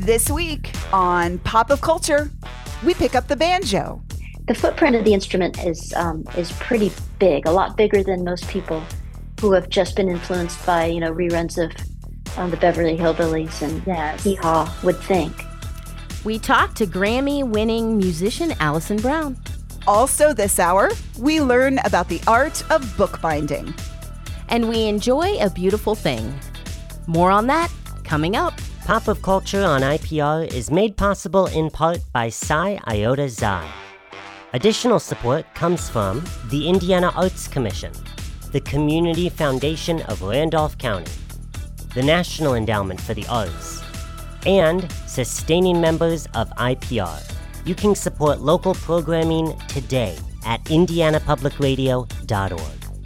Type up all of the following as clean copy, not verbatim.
This week on Pop of Culture, we pick up the banjo. The footprint of the instrument is pretty big, a lot bigger than most people who have just been influenced by, reruns of the Beverly Hillbillies and Hee Haw would think. We talked to Grammy-winning musician Alison Brown. Also this hour, we learn about the art of bookbinding. And we enjoy a beautiful thing. More on that coming up. Pop of Culture on IPR is made possible in part by Psi Iota Xi. Additional support comes from the Indiana Arts Commission, the Community Foundation of Randolph County, the National Endowment for the Arts, and sustaining members of IPR. You can support local programming today at indianapublicradio.org.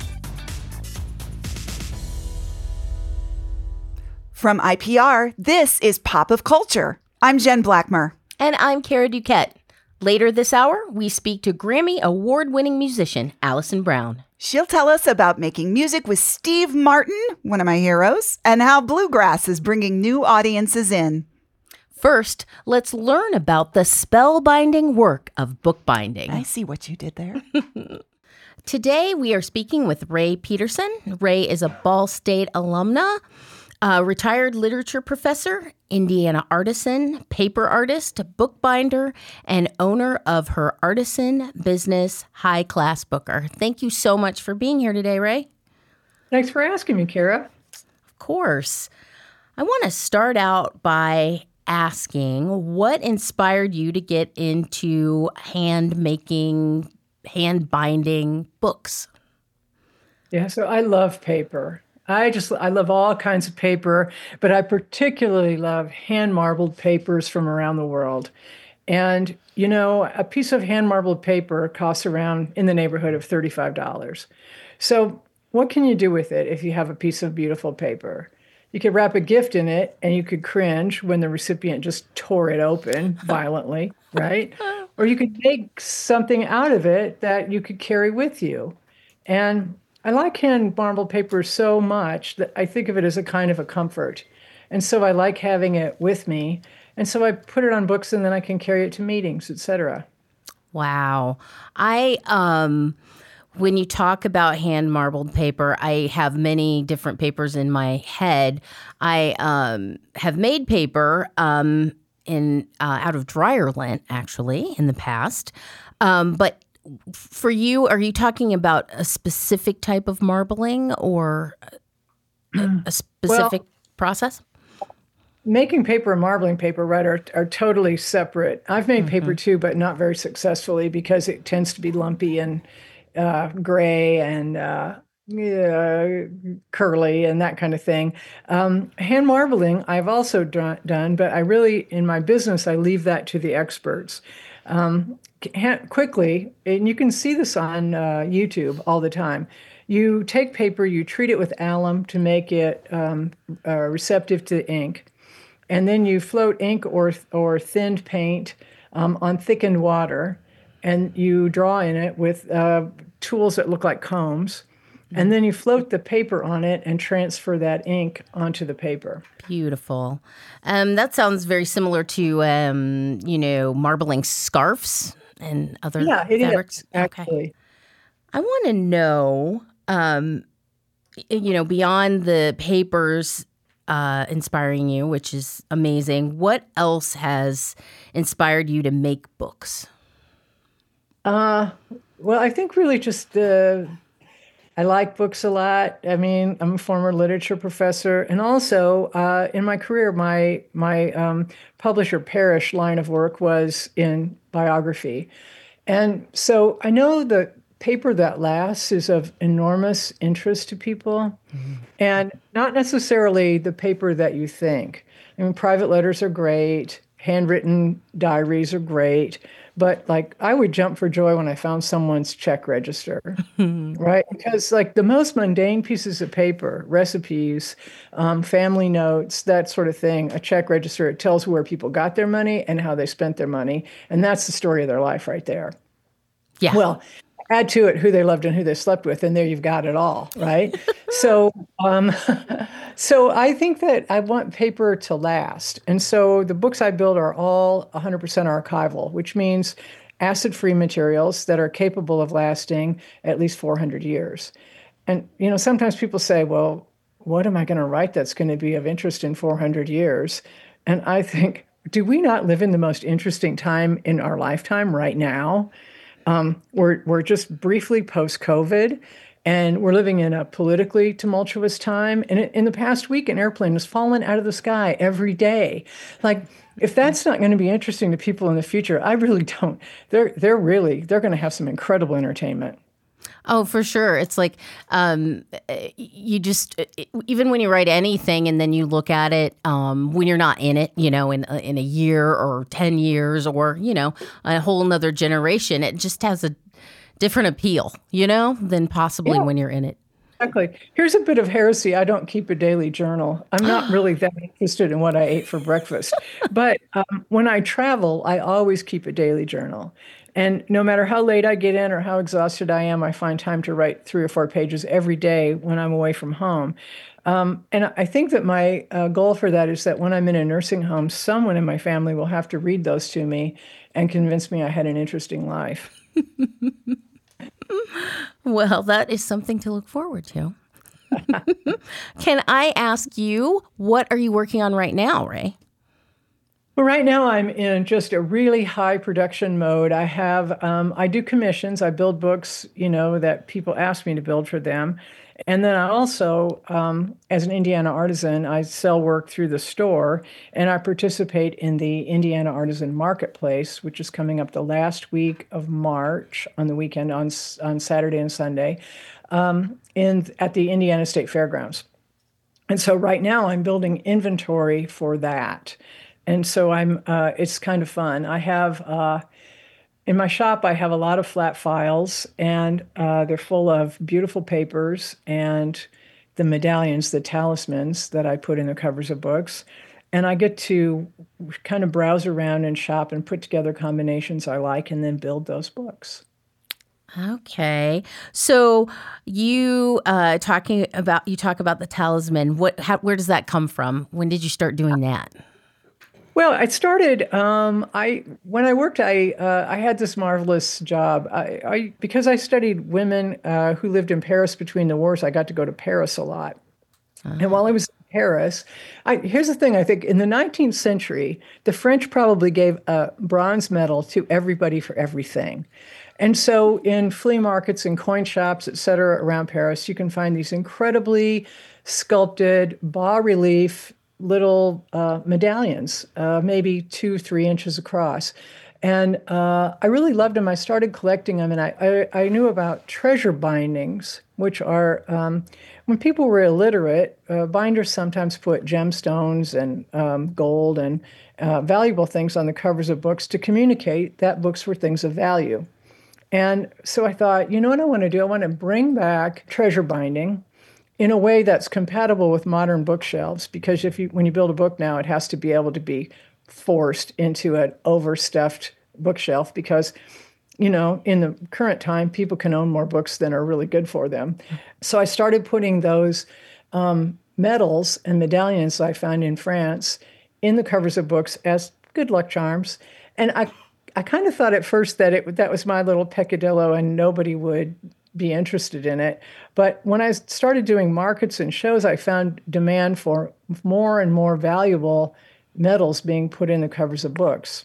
From IPR, this is Pop of Culture. I'm Jen Blackmer. And I'm Kara Duquette. Later this hour, we speak to Grammy award-winning musician Alison Brown. She'll tell us about making music with Steve Martin, one of my heroes, and how bluegrass is bringing new audiences in. First, let's learn about the spellbinding work of bookbinding. I see what you did there. Today, we are speaking with Ray Peterson. Ray is a Ball State alumna, a retired literature professor, Indiana artisan, paper artist, bookbinder, and owner of her artisan business, High Class Booker. Thank you so much for being here today, Ray. Thanks for asking me, Kara. Of course. I want to start out by asking what inspired you to get into hand-making, hand-binding books? Yeah, so I love paper. I love all kinds of paper, but I particularly love hand-marbled papers from around the world. And, a piece of hand-marbled paper costs around in the neighborhood of $35. So what can you do with it if you have a piece of beautiful paper? You could wrap a gift in it, and you could cringe when the recipient just tore it open violently, right? Or you could make something out of it that you could carry with you. And I like hand-marbled paper so much that I think of it as a kind of a comfort. And so I like having it with me. And so I put it on books, and then I can carry it to meetings, etc. Wow. When you talk about hand-marbled paper, I have many different papers in my head. I have made paper out of dryer lint, actually, in the past. But for you, are you talking about a specific type of marbling or a specific process? Making paper and marbling paper, right, are totally separate. I've made paper too, but not very successfully because it tends to be lumpy and gray and curly and that kind of thing. Hand marbling, I've also done, but I really, in my business, I leave that to the experts. Quickly, and you can see this on YouTube all the time. You take paper, you treat it with alum to make it receptive to ink, and then you float ink or thinned paint on thickened water, and you draw in it with tools that look like combs, and then you float the paper on it and transfer that ink onto the paper. Beautiful. That sounds very similar to, marbling scarves and other fabrics. Is, actually. Okay. I want to know, beyond the papers inspiring you, which is amazing, what else has inspired you to make books? Well, I think really just I like books a lot. I mean, I'm a former literature professor, and also in my career, my publisher Parrish line of work was in biography, and so I know the paper that lasts is of enormous interest to people, and not necessarily the paper that you think. I mean, private letters are great, handwritten diaries are great. But I would jump for joy when I found someone's check register, right? Because the most mundane pieces of paper, recipes, family notes, that sort of thing, a check register, it tells where people got their money and how they spent their money. And that's the story of their life right there. Yeah. Well, add to it who they loved and who they slept with, and there you've got it all, right? So, so I think that I want paper to last. And so the books I build are all 100% archival, which means acid-free materials that are capable of lasting at least 400 years. And, sometimes people say, well, what am I going to write that's going to be of interest in 400 years? And I think, do we not live in the most interesting time in our lifetime right now? We're just briefly post-COVID, and we're living in a politically tumultuous time. And in the past week, an airplane has fallen out of the sky every day. Like, if that's not going to be interesting to people in the future, I really don't. They're going to have some incredible entertainment. Oh, for sure. It's like you just even when you write anything and then you look at it when you're not in it, in a year or 10 years or, a whole nother generation, it just has a different appeal, than possibly when you're in it. Exactly. Here's a bit of heresy. I don't keep a daily journal. I'm not really that interested in what I ate for breakfast. But when I travel, I always keep a daily journal. And no matter how late I get in or how exhausted I am, I find time to write 3 or 4 pages every day when I'm away from home. And I think that my goal for that is that when I'm in a nursing home, someone in my family will have to read those to me and convince me I had an interesting life. Well, that is something to look forward to. Can I ask you, what are you working on right now, Ray? Well, right now I'm in just a really high production mode. I do commissions. I build books, that people ask me to build for them. And then I also, as an Indiana artisan, I sell work through the store, and I participate in the Indiana Artisan Marketplace, which is coming up the last week of March on the weekend on Saturday and Sunday at the Indiana State Fairgrounds. And so right now I'm building inventory for that. And so it's kind of fun. I have, in my shop, I have a lot of flat files, and they're full of beautiful papers and the medallions, the talismans that I put in the covers of books. And I get to kind of browse around and shop and put together combinations I like and then build those books. Okay. So you talk about the talisman. Where does that come from? When did you start doing that? Well, I started. When I worked, I had this marvelous job. Because I studied women who lived in Paris between the wars. I got to go to Paris a lot, and while I was in Paris, here's the thing. I think in the 19th century, the French probably gave a bronze medal to everybody for everything. And so in flea markets and coin shops, et cetera, around Paris, you can find these incredibly sculpted bas-relief little medallions, maybe 2-3 inches across. And I really loved them. I started collecting them, and I knew about treasure bindings, which are, when people were illiterate, binders sometimes put gemstones and gold and valuable things on the covers of books to communicate that books were things of value. And so I thought, you know what I want to do? I want to bring back treasure binding in a way that's compatible with modern bookshelves, because when you build a book now, it has to be able to be forced into an overstuffed bookshelf because, in the current time, people can own more books than are really good for them. So I started putting those medals and medallions I found in France in the covers of books as good luck charms. And I kind of thought at first that that was my little peccadillo and nobody would be interested in it. But when I started doing markets and shows, I found demand for more and more valuable medals being put in the covers of books.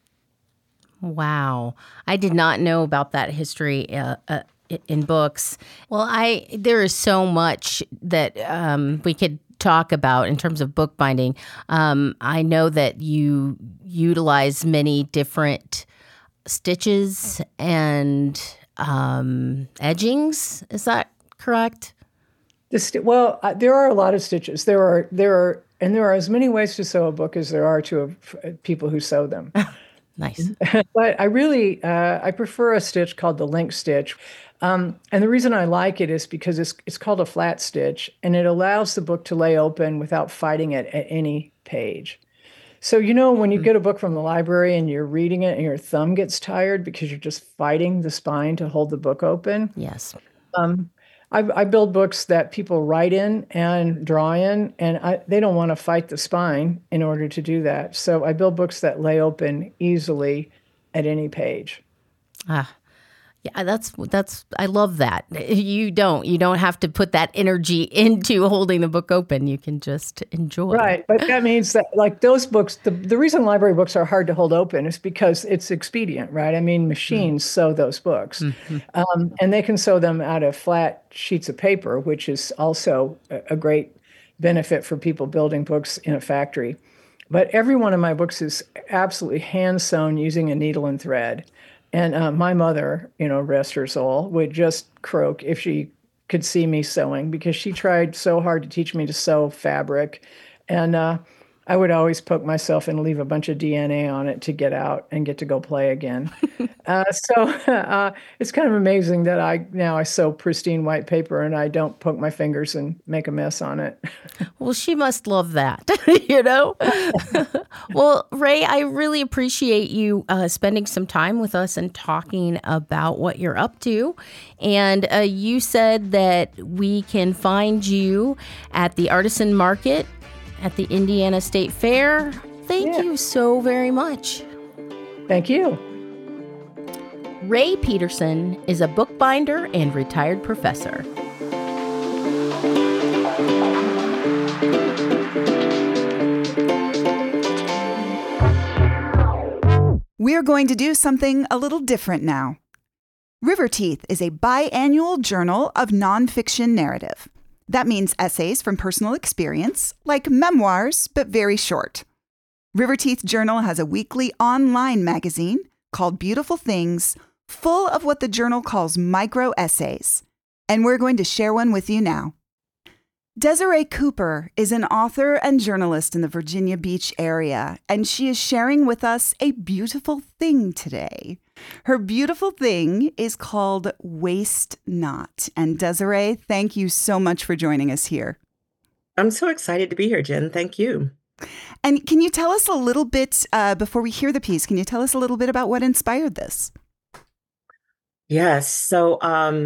Wow. I did not know about that history in books. Well, there is so much that we could talk about in terms of bookbinding. I know that you utilize many different stitches and edgings. Is that correct? There are a lot of stitches. There are as many ways to sew a book as there are to people who sew them. Nice. But I really I prefer a stitch called the link stitch. And the reason I like it is because it's called a flat stitch, and it allows the book to lay open without fighting it at any page. So, when you get a book from the library and you're reading it and your thumb gets tired because you're just fighting the spine to hold the book open. Yes. Um, I build books that people write in and draw in, and they don't want to fight the spine in order to do that. So I build books that lay open easily at any page. Yeah, that's I love that. You don't have to put that energy into holding the book open. You can just enjoy. Right, but that means that like those books, the reason library books are hard to hold open is because it's expedient, right? I mean, machines sew those books, and they can sew them out of flat sheets of paper, which is also a great benefit for people building books in a factory. But every one of my books is absolutely hand sewn using a needle and thread. And my mother, rest her soul, would just croak if she could see me sewing because she tried so hard to teach me to sew fabric. And I would always poke myself and leave a bunch of DNA on it to get out and get to go play again. So it's kind of amazing that I sew pristine white paper and I don't poke my fingers and make a mess on it. Well, she must love that, Well, Ray, I really appreciate you spending some time with us and talking about what you're up to. And you said that we can find you at the Artisan Market at the Indiana State Fair. Thank you so very much. Thank you. Ray Peterson is a bookbinder and retired professor. We're going to do something a little different now. River Teeth is a biannual journal of nonfiction narrative. That means essays from personal experience, like memoirs, but very short. River Teeth Journal has a weekly online magazine called Beautiful Things, full of what the journal calls micro essays. And we're going to share one with you now. Desiree Cooper is an author and journalist in the Virginia Beach area, and she is sharing with us a beautiful thing today. Her beautiful thing is called Waste Not. And Desiree, thank you so much for joining us here. I'm so excited to be here, Jen. Thank you. And can you tell us a little bit, before we hear the piece, can you tell us a little bit about what inspired this? Yes. So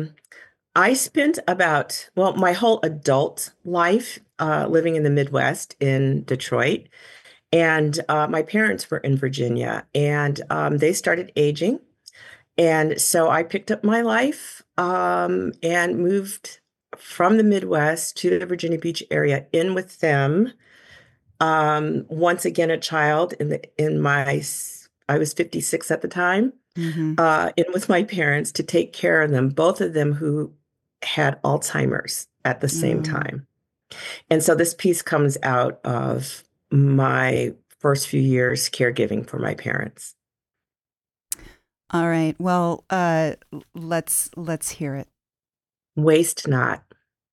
I spent my whole adult life living in the Midwest in Detroit. And my parents were in Virginia, and they started aging. And so I picked up my life and moved from the Midwest to the Virginia Beach area in with them. Once again, a child I was 56 at the time, in with my parents to take care of them, both of them who had Alzheimer's at the same time. And so this piece comes out of my first few years caregiving for my parents. All right. Well, let's hear it. Waste not.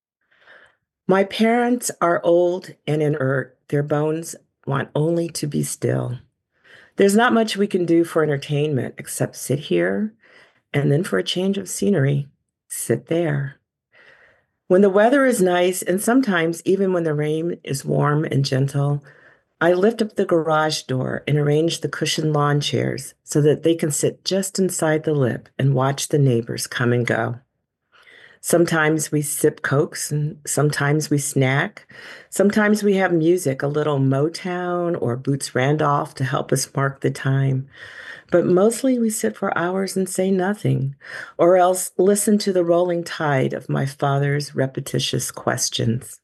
My parents are old and inert. Their bones want only to be still. There's not much we can do for entertainment except sit here, and then for a change of scenery, sit there. When the weather is nice, and sometimes even when the rain is warm and gentle, I lift up the garage door and arrange the cushioned lawn chairs so that they can sit just inside the lip and watch the neighbors come and go. Sometimes we sip Cokes and sometimes we snack. Sometimes we have music, a little Motown or Boots Randolph to help us mark the time. But mostly we sit for hours and say nothing, or else listen to the rolling tide of my father's repetitious questions.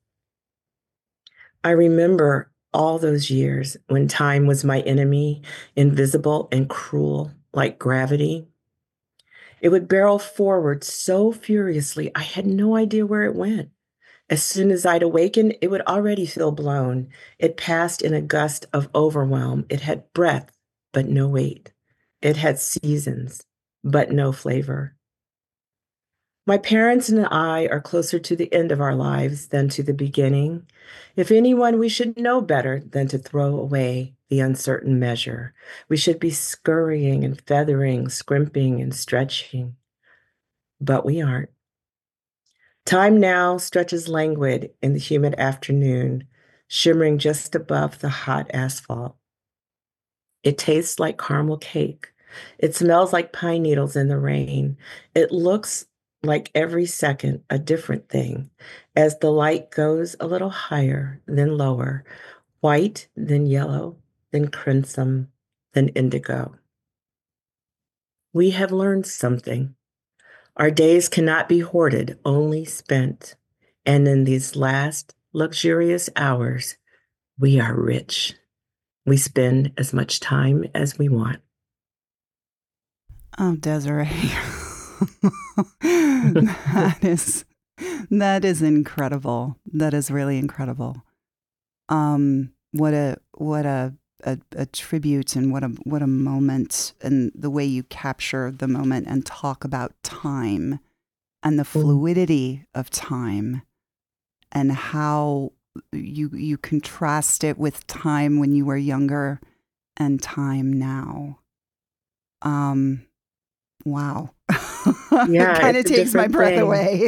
I remember all those years when time was my enemy, invisible and cruel like gravity. It would barrel forward so furiously, I had no idea where it went. As soon as I'd awaken, it would already feel blown. It passed in a gust of overwhelm. It had breath, but no weight. It had seasons, but no flavor. My parents and I are closer to the end of our lives than to the beginning. If anyone, we should know better than to throw away the uncertain measure. We should be scurrying and feathering, scrimping and stretching. But we aren't. Time now stretches languid in the humid afternoon, shimmering just above the hot asphalt. It tastes like caramel cake. It smells like pine needles in the rain. It looks like every second a different thing as the light goes a little higher, then lower, white, then yellow, then crimson, then indigo. We have learned something. Our days cannot be hoarded, only spent. And in these last luxurious hours, we are rich. We spend as much time as we want. Oh, Desiree. that is incredible. That is really incredible. What a tribute, and what a moment, and the way you capture the moment and talk about time and the fluidity of time, and how you contrast it with time when you were younger and time now. Wow. Yeah, it kind of takes my breath away.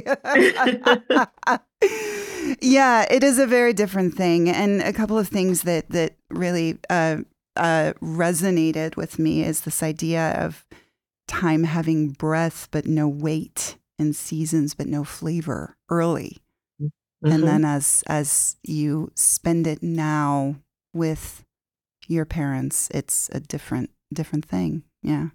Yeah, it is a very different thing. And a couple of things that really resonated with me is this idea of time having breath but no weight, and seasons but no flavor early. Mm-hmm. And then as you spend it now with your parents, it's a different thing. Yeah.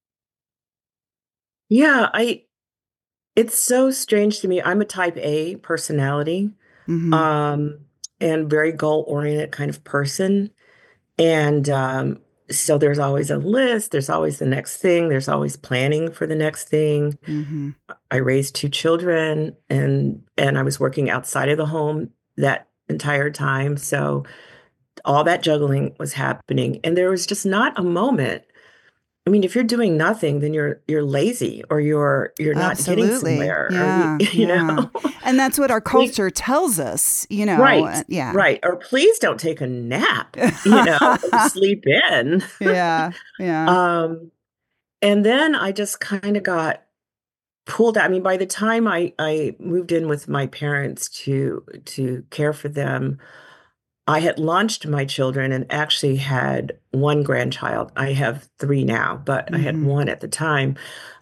Yeah, it's so strange to me. I'm a type A personality, and very goal-oriented kind of person. And so there's always a list, there's always the next thing, there's always planning for the next thing. Mm-hmm. I raised 2 children, and I was working outside of the home that entire time. So all that juggling was happening. And there was just not a moment. I mean, if you're doing nothing, then you're lazy, or you're not Absolutely. Getting somewhere. Yeah, you know? And that's what our culture tells us, you know. Right. Yeah. Right. Or please don't take a nap, sleep in. Yeah. Yeah. And then I just kind of got pulled out. I mean, by the time I moved in with my parents to care for them, I had launched my children and actually had 1 grandchild. I have 3 now, but I had 1 at the time.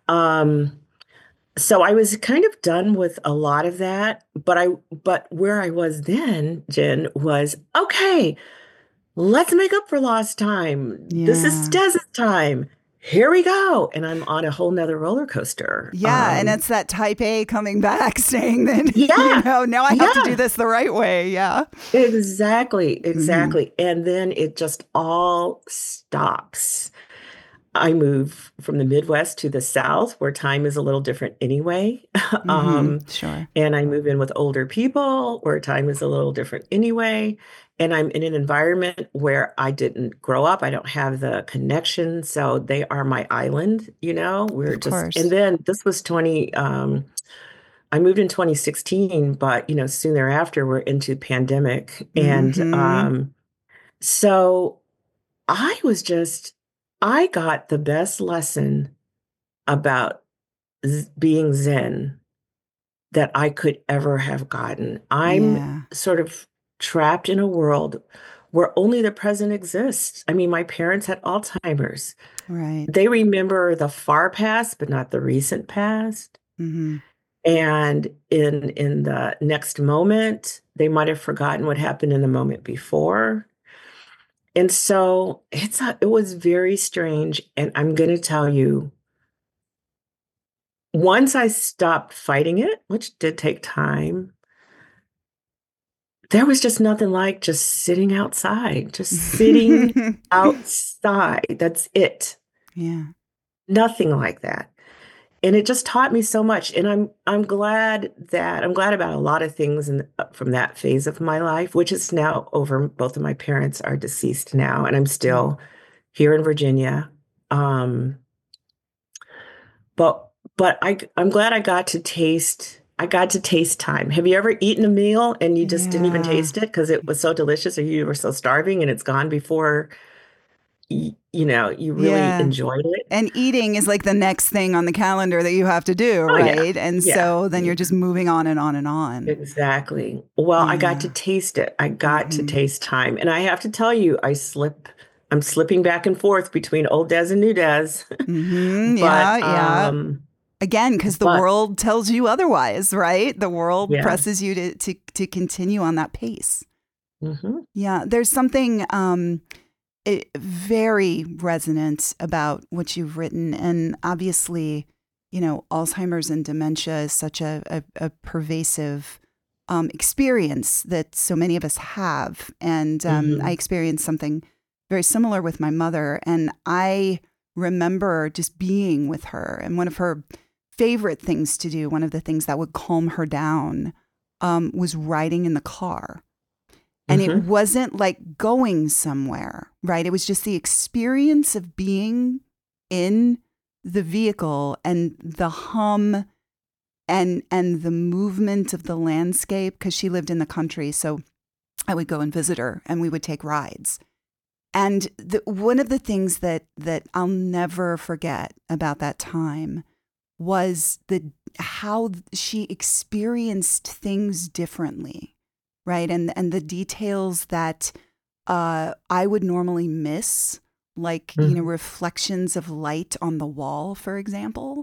So I was kind of done with a lot of that, but where I was then, Jen, was okay, let's make up for lost time. Yeah. This is Des's time. Here we go. And I'm on a whole nother roller coaster. Yeah. And it's that type A coming back saying that, now I have to do this the right way. Yeah. Exactly. And then it just all stops. I move from the Midwest to the South, where time is a little different anyway. Sure. And I move in with older people, where time is a little different anyway. And I'm in an environment where I didn't grow up. I don't have the connection. So they are my island, We're of course. And then this was I moved in 2016, but, soon thereafter, we're into pandemic. And so I got the best lesson about being Zen that I could ever have gotten. I'm sort of trapped in a world where only the present exists. I mean, my parents had Alzheimer's. Right. They remember the far past, but not the recent past. Mm-hmm. And in the next moment, they might have forgotten what happened in the moment before. And so it was very strange. And I'm going to tell you, once I stopped fighting it, which did take time, there was just nothing like just sitting outside, just sitting outside. That's it. Yeah. Nothing like that. And it just taught me so much. And I'm glad about a lot of things from that phase of my life, which is now over. Both of my parents are deceased now, and I'm still here in Virginia. But I'm glad I got to taste time. Have you ever eaten a meal and you just didn't even taste it because it was so delicious, or you were so starving and it's gone before you really enjoyed it? And eating is like the next thing on the calendar that you have to do, right? Yeah. And so then you're just moving on and on and on. Exactly. Well, I got to taste it. I got to taste time. And I have to tell you, I slip I'm slipping back and forth between old Des and new Des. Yeah. Again, because the world tells you otherwise, right? The world presses you to continue on that pace. Mm-hmm. Yeah, there's something very resonant about what you've written. And obviously, Alzheimer's and dementia is such a pervasive experience that so many of us have. And I experienced something very similar with my mother. And I remember just being with her. And one of her favorite things to do, one of the things that would calm her down, was riding in the car. And it wasn't like going somewhere, right? It was just the experience of being in the vehicle and the hum and the movement of the landscape, because she lived in the country. So I would go and visit her and we would take rides. And one of the things that I'll never forget about that time was how she experienced things differently. Right. And the details that I would normally miss, like, reflections of light on the wall, for example,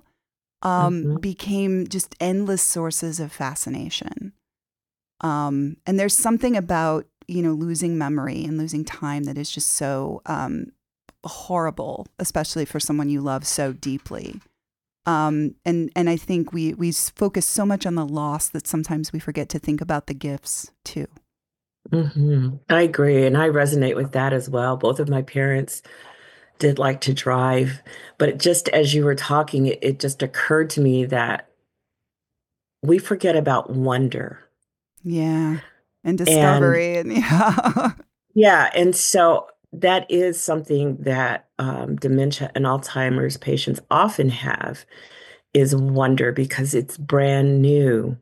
became just endless sources of fascination. And there's something about, losing memory and losing time that is just so horrible, especially for someone you love so deeply. And I think we focus so much on the loss that sometimes we forget to think about the gifts too. I agree. And I resonate with that as well. Both of my parents did like to drive, but just as you were talking, it just occurred to me that we forget about wonder. Yeah. And discovery. Yeah. And so that is something that dementia and Alzheimer's patients often have, is wonder, because it's brand new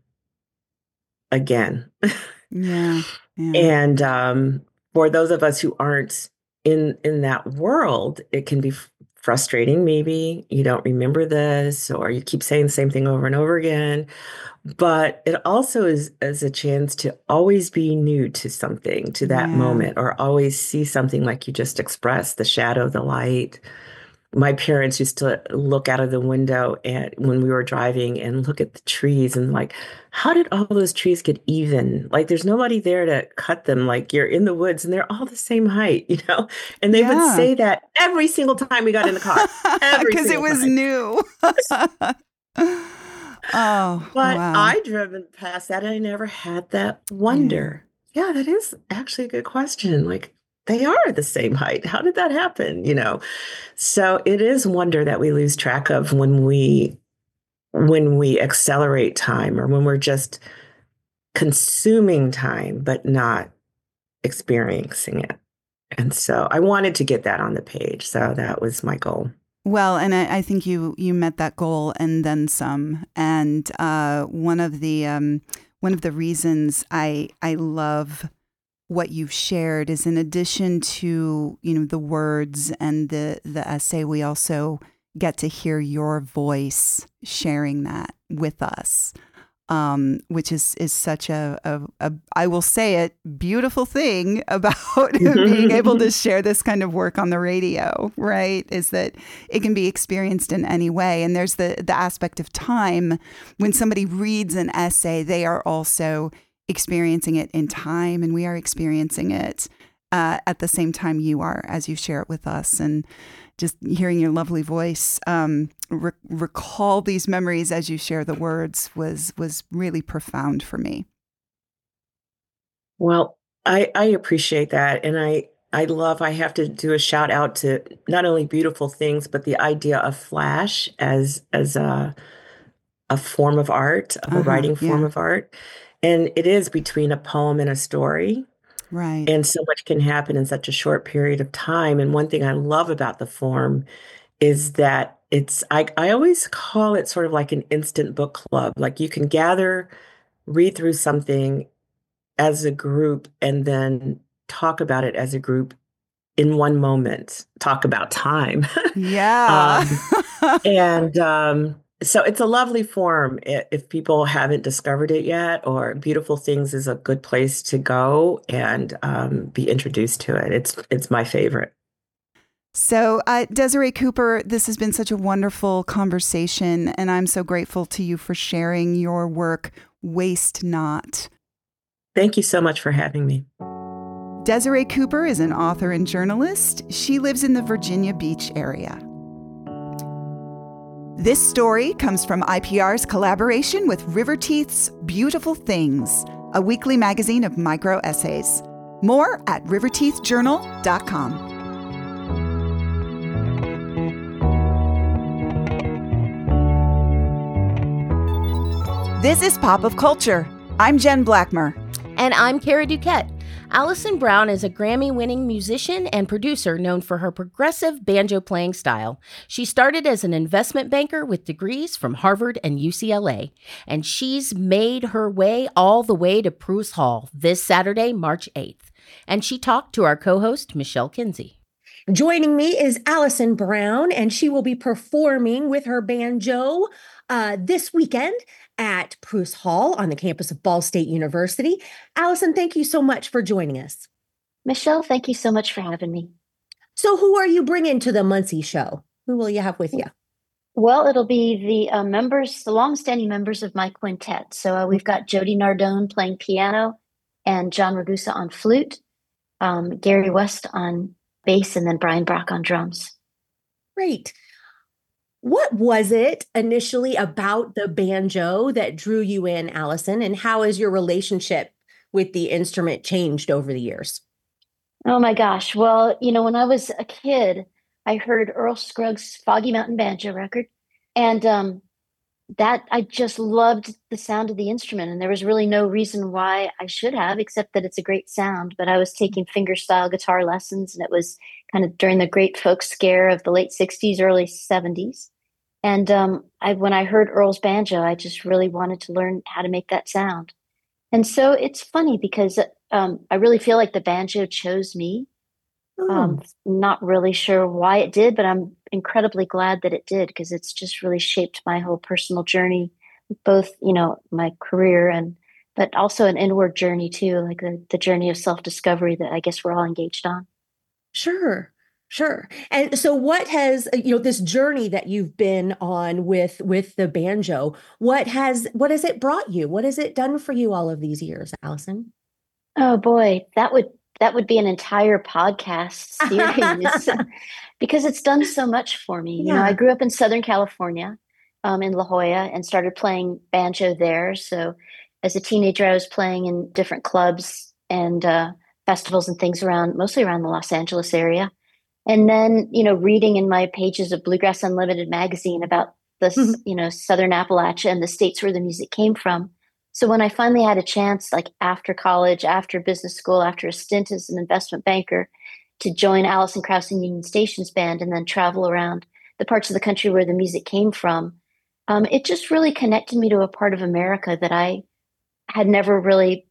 again. Yeah. And for those of us who aren't in that world, it can be frustrating. Maybe you don't remember this, or you keep saying the same thing over and over again. But it also is a chance to always be new to something, to that moment, or always see something like you just expressed, the shadow, the light. My parents used to look out of the window when we were driving and look at the trees and like, how did all those trees get even? Like, there's nobody there to cut them. Like, you're in the woods and they're all the same height, And they would say that every single time we got in the car. Because it was new. But I driven past that and I never had that wonder. Yeah, that is actually a good question. Like, they are the same height. How did that happen? So it is wonder that we lose track of when we accelerate time, or when we're just consuming time, but not experiencing it. And so I wanted to get that on the page. So that was my goal. Well, and I think you met that goal and then some. And one of the reasons I love what you've shared is, in addition to the words and the essay, we also get to hear your voice sharing that with us, which is such a I will say it, beautiful thing about being able to share this kind of work on the radio, right? Is that it can be experienced in any way. And there's the aspect of time. When somebody reads an essay, they are also experiencing it in time, and we are experiencing it at the same time you are, as you share it with us. And just hearing your lovely voice recall these memories as you share the words was really profound for me. Well, I appreciate that. And I have to do a shout out to not only beautiful things, but the idea of Flash as a form of art, a writing form of art. And it is between a poem and a story. Right. And so much can happen in such a short period of time. And one thing I love about the form is that I always call it sort of like an instant book club. Like, you can read through something as a group, and then talk about it as a group in one moment, talk about time. Yeah. So it's a lovely form if people haven't discovered it yet, or Beautiful Things is a good place to go and be introduced to it. It's my favorite. So, Desiree Cooper, this has been such a wonderful conversation, and I'm so grateful to you for sharing your work, Waste Not. Thank you so much for having me. Desiree Cooper is an author and journalist. She lives in the Virginia Beach area. This story comes from IPR's collaboration with River Teeth's Beautiful Things, a weekly magazine of micro essays. More at riverteethjournal.com. This is Pop of Culture. I'm Jen Blackmer. And I'm Cara Duquette. Alison Brown is a Grammy-winning musician and producer known for her progressive banjo-playing style. She started as an investment banker with degrees from Harvard and UCLA, and she's made her way all the way to Prus Hall this Saturday, March 8th. And she talked to our co-host, Michelle Kinsey. Joining me is Alison Brown, and she will be performing with her banjo this weekend at Prus Hall on the campus of Ball State University. Alison, thank you so much for joining us. Michelle, thank you so much for having me. So who are you bringing to the Muncie show? Who will you have with you? Well, it'll be the members, the longstanding members of my quintet. So we've got Jody Nardone playing piano and John Ragusa on flute, Gary West on bass, and then Brian Brock on drums. Great. What was it initially about the banjo that drew you in, Alison, and how has your relationship with the instrument changed over the years? Oh my gosh. Well, when I was a kid, I heard Earl Scruggs' Foggy Mountain Banjo record, and that I just loved the sound of the instrument, and there was really no reason why I should have, except that it's a great sound. But I was taking fingerstyle guitar lessons, and it was kind of during the great folk scare of the late 60s, early 70s. And when I heard Earl's banjo, I just really wanted to learn how to make that sound. And so it's funny because I really feel like the banjo chose me. Not really sure why it did, but I'm incredibly glad that it did, because it's just really shaped my whole personal journey, both, my career but also an inward journey too, like the journey of self-discovery that I guess we're all engaged on. Sure. And so what has, this journey that you've been on with the banjo, what has it brought you? What has it done for you all of these years, Alison? Oh boy, that would be an entire podcast series because it's done so much for me. Yeah. I grew up in Southern California, in La Jolla, and started playing banjo there. So as a teenager, I was playing in different clubs and festivals and things mostly around the Los Angeles area. And then, reading in my pages of Bluegrass Unlimited magazine about the, Southern Appalachia and the states where the music came from. So when I finally had a chance, like after college, after business school, after a stint as an investment banker, to join Alison Krauss and Union Station's band and then travel around the parts of the country where the music came from, it just really connected me to a part of America that I had never really,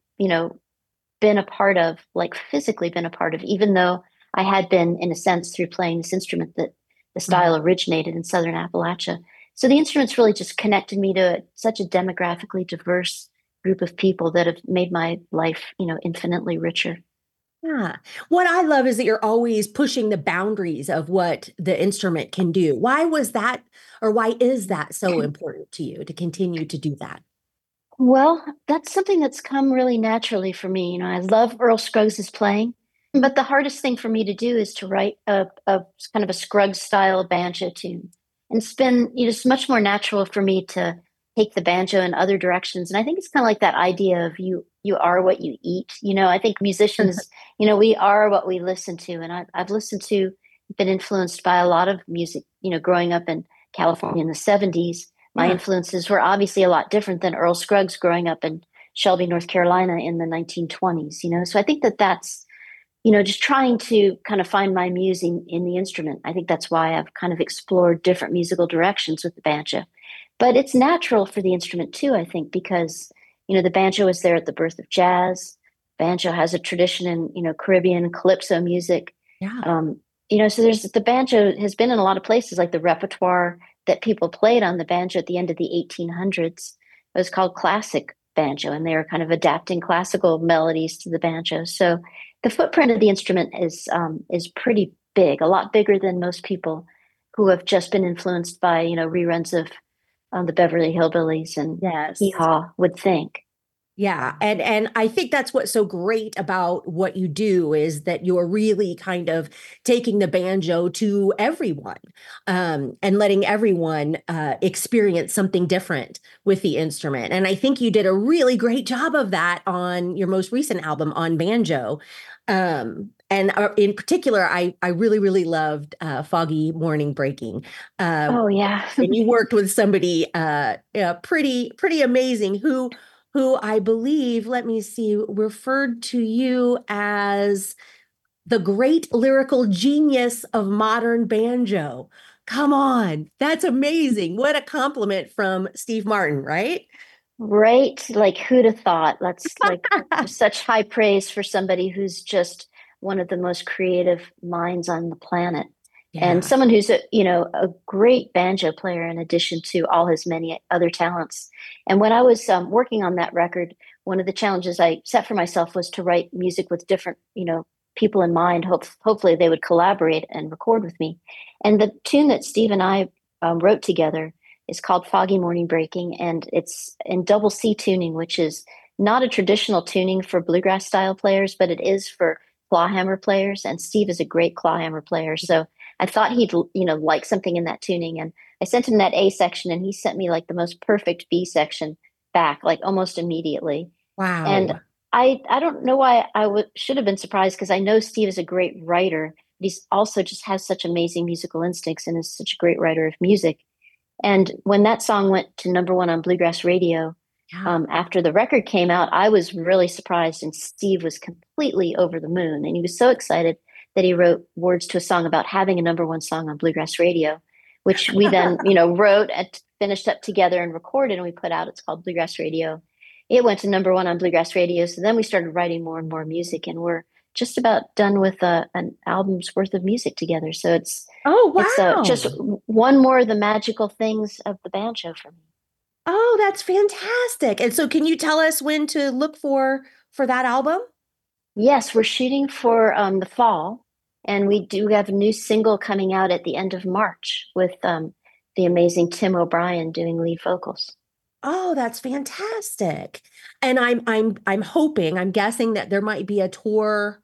been a part of, like physically been a part of, even though I had been, in a sense, through playing this instrument, that the style originated in Southern Appalachia. So the instruments really just connected me to such a demographically diverse group of people that have made my life, infinitely richer. Yeah. What I love is that you're always pushing the boundaries of what the instrument can do. Why was that, or why is that so important to you to continue to do that? Well, that's something that's come really naturally for me. I love Earl Scruggs' playing. But the hardest thing for me to do is to write a kind of a Scruggs style banjo tune. And it's been it's much more natural for me to take the banjo in other directions. And I think it's kind of like that idea of you are what you eat. I think musicians, we are what we listen to. And I've been influenced by a lot of music, growing up in California in the 70s. My influences were obviously a lot different than Earl Scruggs growing up in Shelby, North Carolina in the 1920s. So I think that's just trying to kind of find my muse in the instrument. I think that's why I've kind of explored different musical directions with the banjo. But it's natural for the instrument too, I think, because, the banjo is there at the birth of jazz. Banjo has a tradition in, Caribbean calypso music. Yeah. So the banjo has been in a lot of places, like the repertoire that people played on the banjo at the end of the 1800s. It was called classic banjo, and they were kind of adapting classical melodies to the banjo. So the footprint of the instrument is pretty big, a lot bigger than most people who have just been influenced by, reruns of the Beverly Hillbillies and Yes. Hee Haw would think. Yeah. And I think that's what's so great about what you do is that you're really kind of taking the banjo to everyone, and letting everyone experience something different with the instrument. And I think you did a really great job of that on your most recent album on banjo. And in particular, I really, really loved Foggy Morning Breaking. Oh, yeah. And you worked with somebody pretty amazing who I believe, let me see, referred to you as the great lyrical genius of modern banjo. Come on, that's amazing. What a compliment from Steve Martin, right? Right? Like, who'd have thought? That's like such high praise for somebody who's just one of the most creative minds on the planet. And someone who's a great banjo player in addition to all his many other talents. And when I was working on that record, one of the challenges I set for myself was to write music with different, people in mind. Hopefully they would collaborate and record with me. And the tune that Steve and I wrote together is called Foggy Morning Breaking, and it's in double C tuning, which is not a traditional tuning for bluegrass style players, but it is for clawhammer players. And Steve is a great clawhammer player, so I thought he'd, like something in that tuning. And I sent him that A section, and he sent me like the most perfect B section back, like almost immediately. Wow. And I don't know why should have been surprised, because I know Steve is a great writer, but he's also just has such amazing musical instincts and is such a great writer of music. And when that song went to #1 on Bluegrass Radio, after the record came out, I was really surprised, and Steve was completely over the moon. And he was so excited that he wrote words to a song about having a #1 song on Bluegrass Radio, which we then, wrote and finished up together and recorded, and we put out. It's called Bluegrass Radio. It went to #1 on Bluegrass Radio. So then we started writing more and more music, and we're just about done with an album's worth of music together. So it's just one more of the magical things of the banjo for me. Oh, that's fantastic. And so can you tell us when to look for that album? Yes, we're shooting for the fall, and we do have a new single coming out at the end of March with the amazing Tim O'Brien doing lead vocals. Oh, that's fantastic. And I'm hoping, I'm guessing that there might be a tour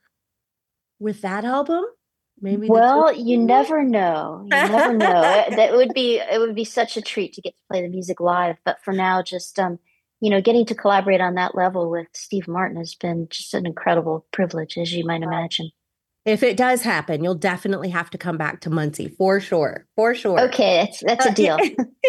with that album. Maybe. Well, you never know. You never know. It would be such a treat to get to play the music live. But for now, just getting to collaborate on that level with Steve Martin has been just an incredible privilege, as you might imagine. If it does happen, you'll definitely have to come back to Muncie for sure. For sure. Okay, that's a deal.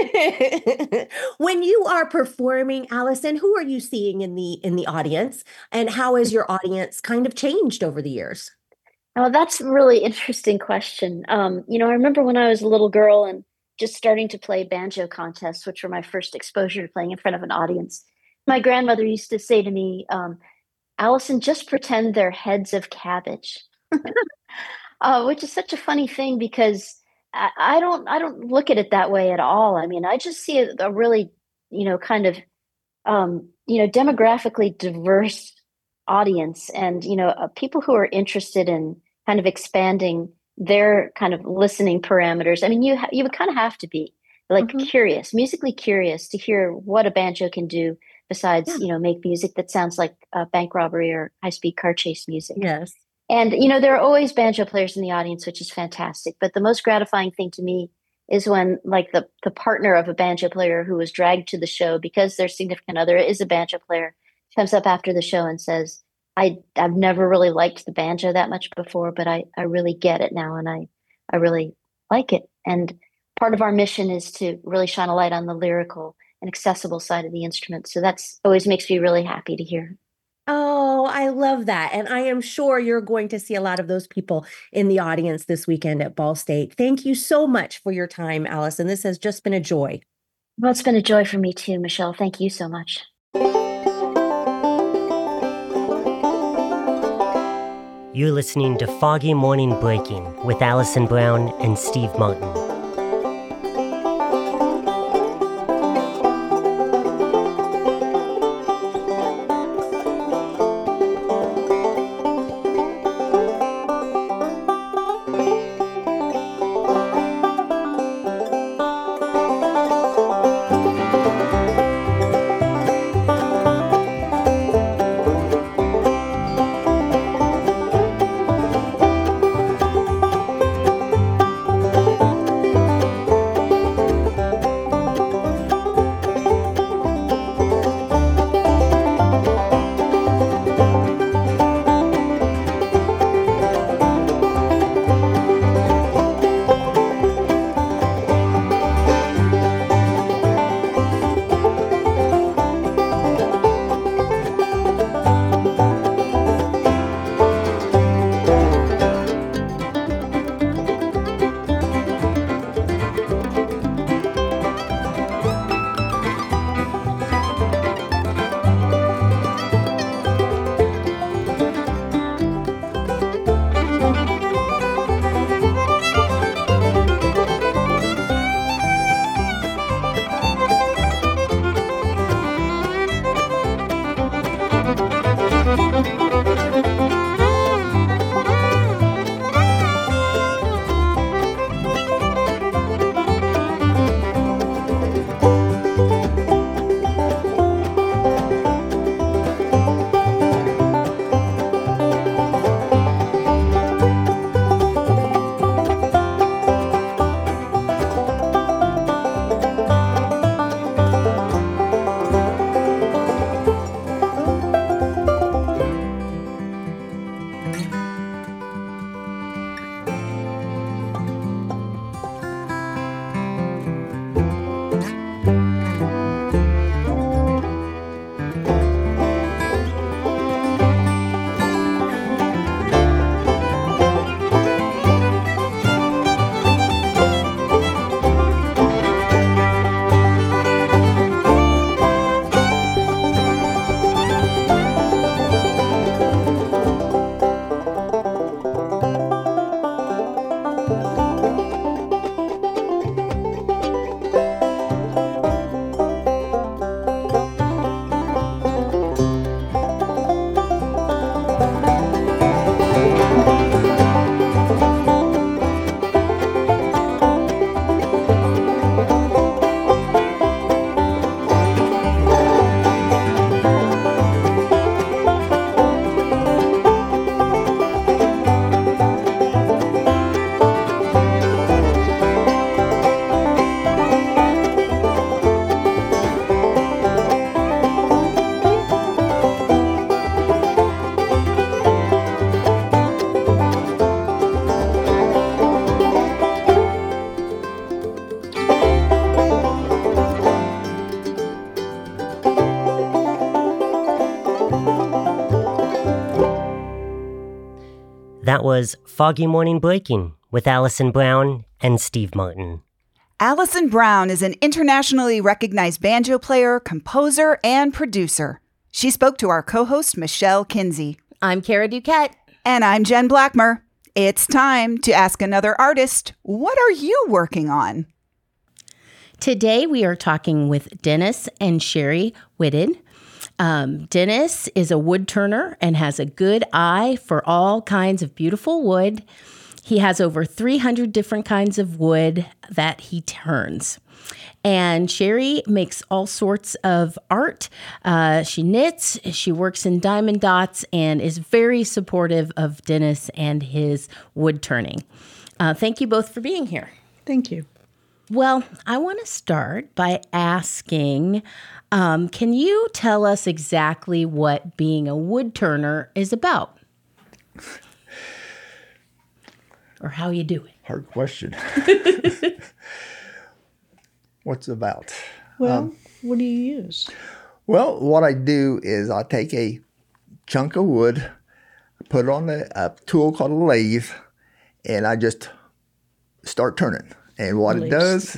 When you are performing, Allison, who are you seeing in the audience, and how has your audience kind of changed over the years? Oh, that's a really interesting question. I remember when I was a little girl and just starting to play banjo contests, which were my first exposure to playing in front of an audience. My grandmother used to say to me, Allison, just pretend they're heads of cabbage, which is such a funny thing, because I don't look at it that way at all. I mean, I just see a really, kind of, demographically diverse audience, and people who are interested in kind of expanding their kind of listening parameters. I mean, you would kind of have to be like curious, musically curious, to hear what a banjo can do besides make music that sounds like bank robbery or high-speed car chase music. Yes. And there are always banjo players in the audience, which is fantastic. But the most gratifying thing to me is when, like, the partner of a banjo player who was dragged to the show because their significant other is a banjo player comes up after the show and says, I've never really liked the banjo that much before, but I really get it now, and I really like it. And part of our mission is to really shine a light on the lyrical and accessible side of the instrument. So that's always makes me really happy to hear. Oh, I love that. And I am sure you're going to see a lot of those people in the audience this weekend at Ball State. Thank you so much for your time, Allison. This has just been a joy. Well, it's been a joy for me too, Michelle. Thank you so much. You're listening to Foggy Morning Breaking with Allison Brown and Steve Martin. That was Foggy Morning Breaking with Allison Brown and Steve Martin. Allison Brown is an internationally recognized banjo player, composer, and producer. She spoke to our co-host, Michelle Kinsey. I'm Kara Duquette. And I'm Jen Blackmer. It's time to ask another artist, what are you working on? Today we are talking with Dennis and Sherry Whitted. Dennis is a wood turner and has a good eye for all kinds of beautiful wood. He has over 300 different kinds of wood that he turns. And Sherry makes all sorts of art. She knits, she works in diamond dots, and is very supportive of Dennis and his wood turning. Thank you both for being here. Thank you. Well, I want to start by asking, can you tell us exactly what being a wood turner is about? Or how you do it? Hard question. What's it about? Well, what do you use? Well, what I do is I take a chunk of wood, put it on a tool called a lathe, and I just start turning. And what it does,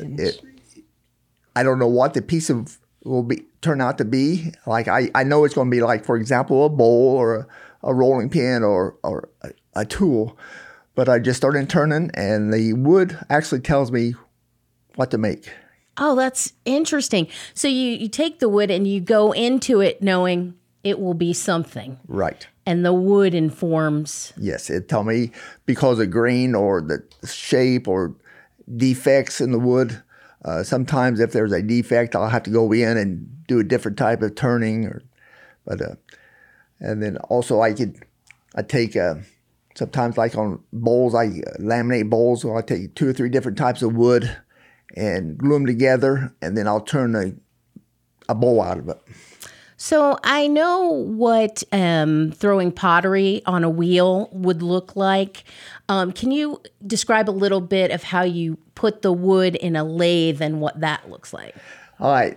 I don't know what the piece of will turn out to be. Like I know it's going to be like, for example, a bowl or a rolling pin or a tool. But I just started turning, and the wood actually tells me what to make. Oh, that's interesting. So you take the wood and you go into it knowing it will be something. Right. And the wood informs. Yes, it tell me because of grain or the shape or defects in the wood. Sometimes if there's a defect, I'll have to go in and do a different type of turning. And then also I take sometimes like on bowls, I laminate bowls. So I take 2 or 3 different types of wood and glue them together, and then I'll turn a bowl out of it. So I know what throwing pottery on a wheel would look like. Can you describe a little bit of how you put the wood in a lathe and what that looks like? All right.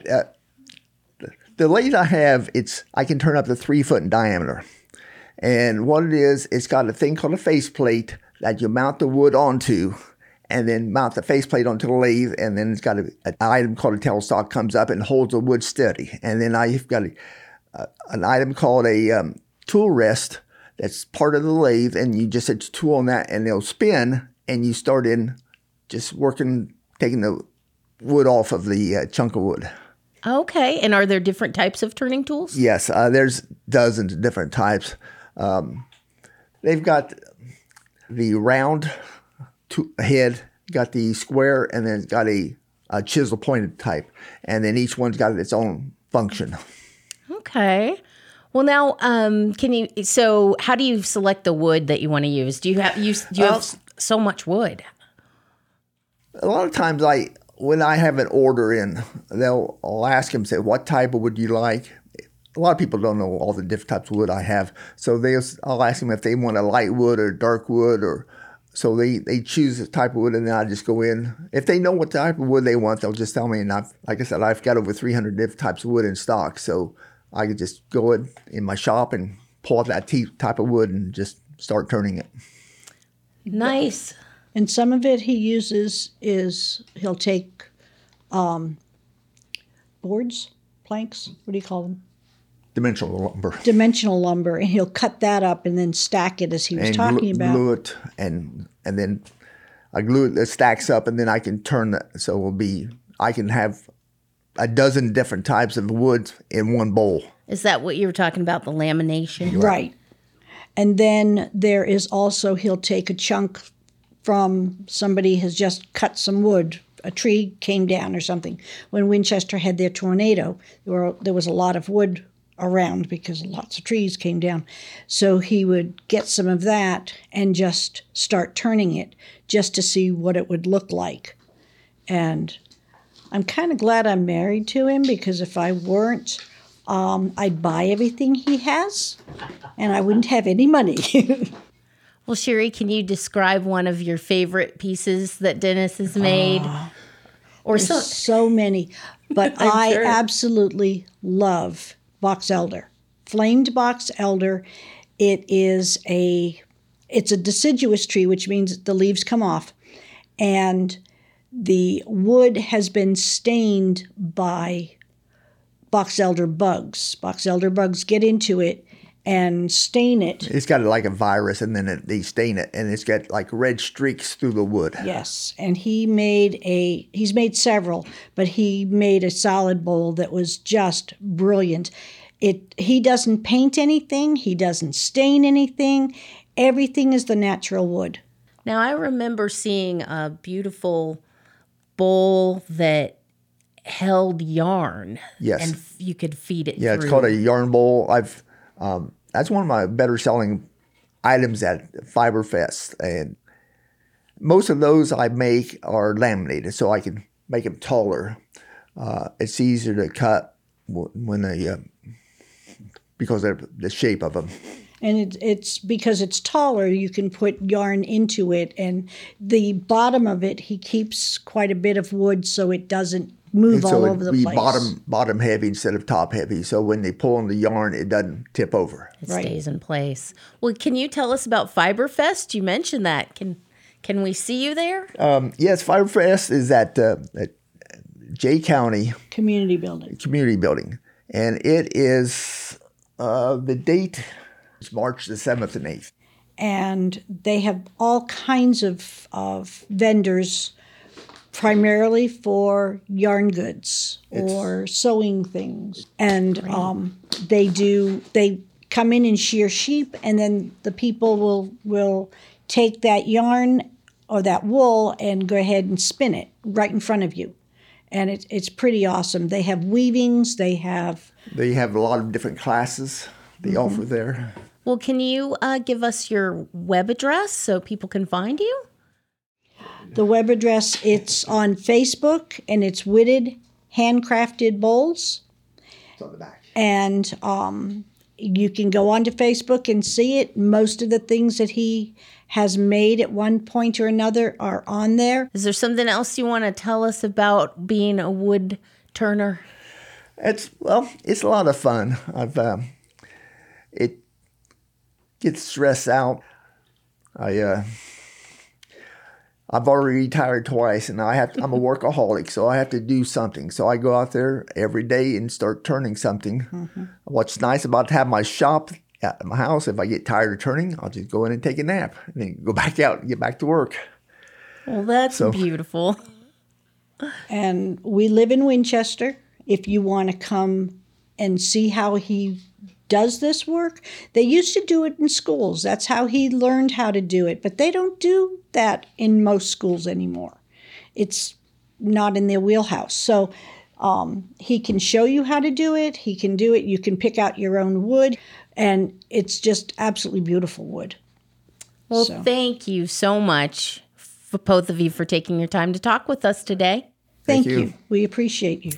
The lathe I have, I can turn up to 3 foot in diameter. And what it is, it's got a thing called a faceplate that you mount the wood onto, and then mount the faceplate onto the lathe, and then it's got an item called a tailstock comes up and holds the wood steady. And then I've got an item called a tool rest that's part of the lathe, and you just set your tool on that, and it'll spin, and you start in just working, taking the wood off of the chunk of wood. Okay. And are there different types of turning tools? Yes, there's dozens of different types. They've got the round head, got the square, and then it's got a chisel pointed type, and then each one's got its own function. Okay. Well, now, so how do you select the wood that you want to use? Do you have so much wood? A lot of times when I have an order in, I'll ask them, say, what type of wood do you like? A lot of people don't know all the different types of wood I have. So I'll ask them if they want a light wood or dark wood, so they choose the type of wood, and then I just go in. If they know what type of wood they want, they'll just tell me. And like I said, I've got over 300 different types of wood in stock. So I could just go in my shop and pull out that type of wood and just start turning it. Nice. And some of it he uses is he'll take boards, planks, what do you call them? Dimensional lumber. Dimensional lumber, and he'll cut that up and then stack it as he was talking about. Glue it, and then I glue it, it stacks up, and then I can turn that. So I can have a dozen different types of wood in one bowl. Is that what you were talking about, the lamination? Right. And then there is also, he'll take a chunk from somebody has just cut some wood. A tree came down or something. When Winchester had their tornado, there was a lot of wood around because lots of trees came down. So he would get some of that and just start turning it just to see what it would look like. And I'm kind of glad I'm married to him, because if I weren't, I'd buy everything he has and I wouldn't have any money. Well, Sherry, can you describe one of your favorite pieces that Dennis has made? So many, but I absolutely love box elder, flamed box elder. It is it's a deciduous tree, which means the leaves come off. And the wood has been stained by box elder bugs. Box elder bugs get into it and stain it. It's got like a virus, and then they stain it, and it's got like red streaks through the wood. Yes, and he's made several, but he made a salad bowl that was just brilliant. He doesn't paint anything, he doesn't stain anything. Everything is the natural wood. Now, I remember seeing a beautiful bowl that held yarn. Yes. And you could feed it Yeah, through. it's called a yarn bowl. That's one of my better selling items at Fiber Fest. And most of those I make are laminated, so I can make them taller. It's easier to cut when because of the shape of them. And it's because it's taller, you can put yarn into it. And the bottom of it, he keeps quite a bit of wood so it doesn't move all over the place. Bottom heavy instead of top heavy. So when they pull on the yarn, it doesn't tip over. It stays in place. Well, can you tell us about Fiber Fest? You mentioned that. Can we see you there? Yes, Fiber Fest is at Jay County Community Building. And it is, the date is March the 7th and 8th. And they have all kinds of vendors, primarily for yarn goods or sewing things. And they come in and shear sheep, and then the people will take that yarn or that wool and go ahead and spin it right in front of you. And it's pretty awesome. They have weavings, they have a lot of different classes they offer there. Well, can you give us your web address so people can find you? The web address, it's on Facebook, and it's Witted Handcrafted Bowls. It's on the back. And you can go onto Facebook and see it. Most of the things that he has made at one point or another are on there. Is there something else you want to tell us about being a wood turner? It's a lot of fun. It gets stressed out. I've already retired twice, and I'm a workaholic, so I have to do something. So I go out there every day and start turning something. Mm-hmm. What's nice about having my shop at my house, if I get tired of turning, I'll just go in and take a nap, and then go back out and get back to work. Well, that's beautiful. And we live in Winchester. If you want to come and see how he does this work, they used to do it in schools. That's how he learned how to do it. But they don't do that in most schools anymore. It's not in their wheelhouse. So he can show you how to do it. He can do it. You can pick out your own wood. And it's just absolutely beautiful wood. Well, thank you so much for both of you for taking your time to talk with us today. Thank you. We appreciate you.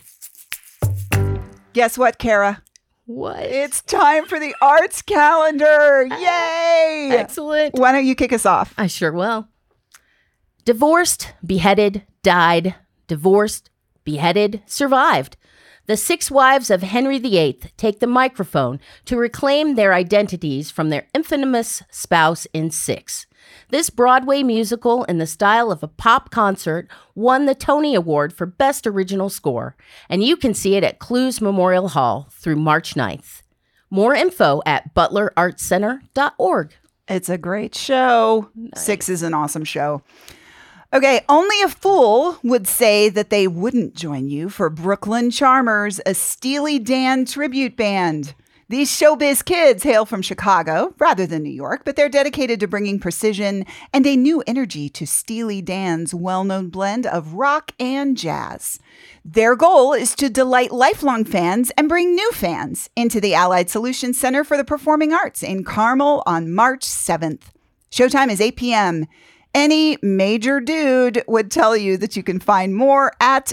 Guess what, Kara? What? It's time for the arts calendar. Yay! Excellent. Why don't you kick us off? I sure will. Divorced, beheaded, died, divorced, beheaded, survived. The 6 wives of Henry VIII take the microphone to reclaim their identities from their infamous spouse in 6. This Broadway musical in the style of a pop concert won the Tony Award for Best Original Score, and you can see it at Clues Memorial Hall through March 9th. More info at butlerartscenter.org. It's a great show. Nice. 6 is an awesome show. Okay, only a fool would say that they wouldn't join you for Brooklyn Charmers, a Steely Dan tribute band. These showbiz kids hail from Chicago rather than New York, but they're dedicated to bringing precision and a new energy to Steely Dan's well-known blend of rock and jazz. Their goal is to delight lifelong fans and bring new fans into the Allied Solutions Center for the Performing Arts in Carmel on March 7th. Showtime is 8 p.m. Any major dude would tell you that you can find more at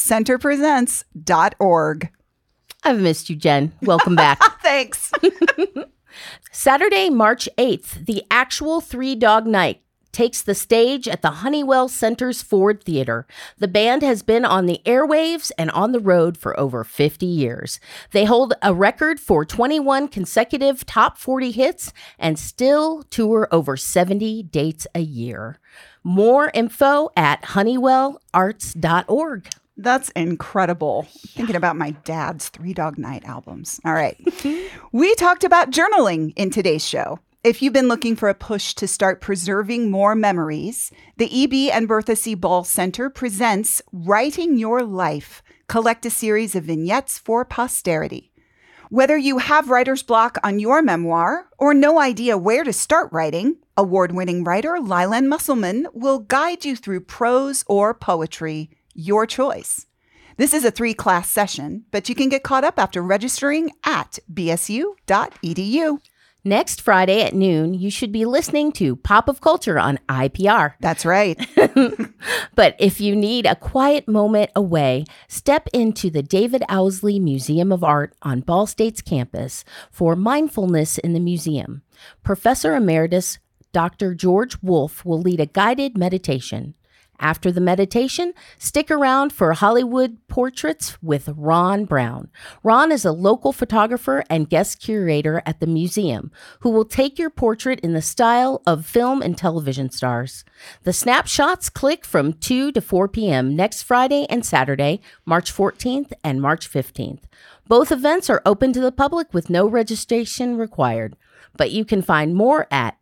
thecenterpresents.org. I've missed you, Jen. Welcome back. Thanks. Saturday, March 8th, the actual 3 Dog Night takes the stage at the Honeywell Center's Ford Theater. The band has been on the airwaves and on the road for over 50 years. They hold a record for 21 consecutive top 40 hits and still tour over 70 dates a year. More info at honeywellarts.org. That's incredible. Thinking about my dad's Three Dog Night albums. All right. We talked about journaling in today's show. If you've been looking for a push to start preserving more memories, the E.B. and Bertha C. Ball Center presents Writing Your Life. Collect a series of vignettes for posterity. Whether you have writer's block on your memoir or no idea where to start writing, award-winning writer Lilan Musselman will guide you through prose or poetry. Your choice. This is a 3-class session, but you can get caught up after registering at bsu.edu. Next Friday at noon, you should be listening to Pop of Culture on IPR. That's right. But if you need a quiet moment away, step into the David Owsley Museum of Art on Ball State's campus for Mindfulness in the Museum. Professor Emeritus Dr. George Wolfe will lead a guided meditation. After the meditation, stick around for Hollywood Portraits with Ron Brown. Ron is a local photographer and guest curator at the museum who will take your portrait in the style of film and television stars. The snapshots click from 2 to 4 p.m. next Friday and Saturday, March 14th and March 15th. Both events are open to the public with no registration required, but you can find more at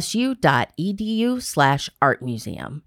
bsu.edu/artmuseum.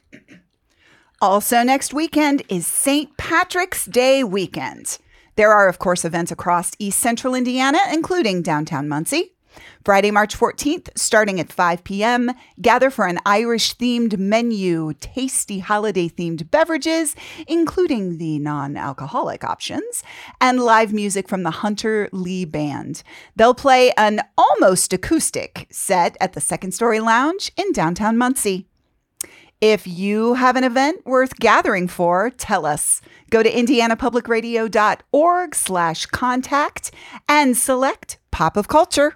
Also next weekend is St. Patrick's Day weekend. There are, of course, events across East Central Indiana, including downtown Muncie. Friday, March 14th, starting at 5 p.m., gather for an Irish-themed menu, tasty holiday-themed beverages, including the non-alcoholic options, and live music from the Hunter Lee Band. They'll play an almost acoustic set at the Second Story Lounge in downtown Muncie. If you have an event worth gathering for, tell us. Go to indianapublicradio.org/contact and select Pop of Culture.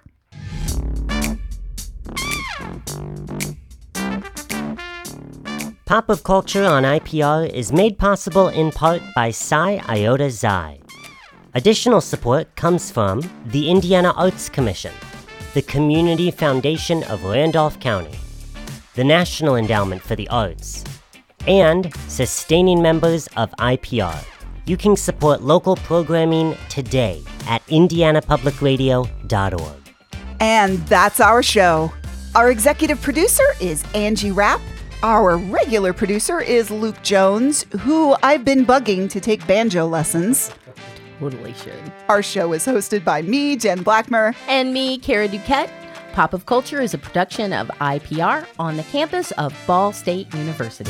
Pop of Culture on IPR is made possible in part by Psi Iota Xi. Additional support comes from the Indiana Arts Commission, the Community Foundation of Randolph County, the National Endowment for the Arts, and sustaining members of IPR. You can support local programming today at indianapublicradio.org. And that's our show. Our executive producer is Angie Rapp. Our regular producer is Luke Jones, who I've been bugging to take banjo lessons. Totally should. Our show is hosted by me, Jen Blackmer. And me, Kara Duquette. Pop of Culture is a production of IPR on the campus of Ball State University.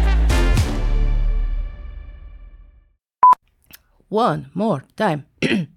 One more time.